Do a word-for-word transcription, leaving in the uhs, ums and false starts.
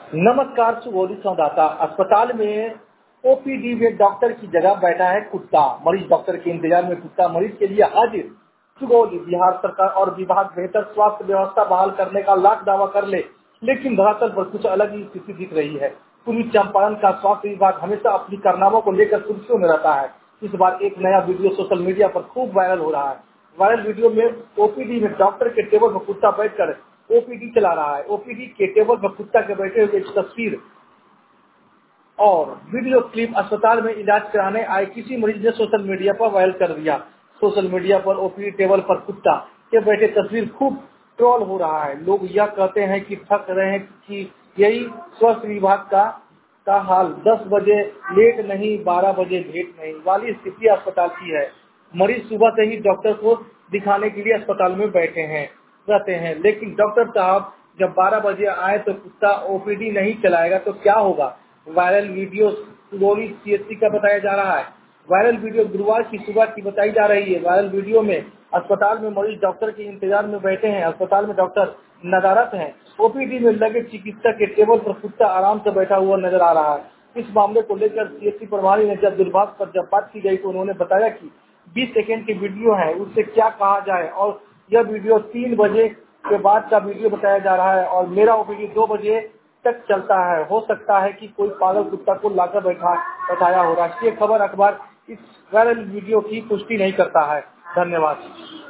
नमस्कार सुगोली संवाददाता। अस्पताल में ओपीडी में डॉक्टर की जगह बैठा है कुत्ता। मरीज डॉक्टर के इंतजार में कुत्ता मरीज के लिए हाजिर। सुगौली बिहार सरकार और विभाग बेहतर स्वास्थ्य व्यवस्था बहाल करने का लाख दावा कर ले, लेकिन धरातल पर कुछ अलग ही स्थिति दिख रही है। पूर्वी चंपारण का स्वास्थ्य विभाग हमेशा अपनी कारनामों को लेकर सुर्खियों में रहता है। इस बार एक नया वीडियो सोशल मीडिया पर खूब वायरल हो रहा है। वायरल वीडियो में ओपीडी में डॉक्टर के टेबल पर कुत्ता बैठकर ओपीडी चला रहा है। ओपीडी के टेबल पर कुत्ता के बैठे हुए एक तस्वीर और वीडियो क्लिप अस्पताल में इलाज कराने आए किसी मरीज ने सोशल मीडिया पर वायरल कर दिया। सोशल मीडिया पर ओपीडी टेबल पर कुत्ता के बैठे तस्वीर खूब ट्रोल हो रहा है। लोग यह कहते हैं कि थक रहे हैं कि यही स्वास्थ्य विभाग का का हाल दस बजे लेट नहीं, बारह बजे भेंट नहीं वाली स्थिति अस्पताल की है। मरीज सुबह से ही डॉक्टर को दिखाने के लिए अस्पताल में बैठे हैं रहते हैं, लेकिन डॉक्टर साहब जब बारह बजे आए तो कुत्ता ओपीडी नहीं चलाएगा तो क्या होगा। वायरल वीडियो सुगौली सीएचसी का बताया जा रहा है। वायरल वीडियो गुरुवार की सुबह की बताई जा रही है। वायरल वीडियो में अस्पताल में मरीज डॉक्टर के इंतजार में बैठे हैं। अस्पताल में डॉक्टर नदारत हैं। ओपीडी में लगे चिकित्सक के टेबल पर कुत्ता आराम से बैठा हुआ नजर आ रहा है। इस मामले को लेकर सीएचसी प्रभारी ने जब दूरभाष पर जब बात की गई तो उन्होंने बताया कि बीस सेकेंड की वीडियो है, उससे क्या कहा जाए, और यह वीडियो तीन बजे के बाद का वीडियो बताया जा रहा है और मेरा ओपीडी दो बजे तक चलता है। हो सकता है कि कोई पागल कुत्ता को लाकर बैठा बताया हो। राष्ट्रीय खबर अखबार इस वायरल वीडियो की पुष्टि नहीं करता है। धन्यवाद।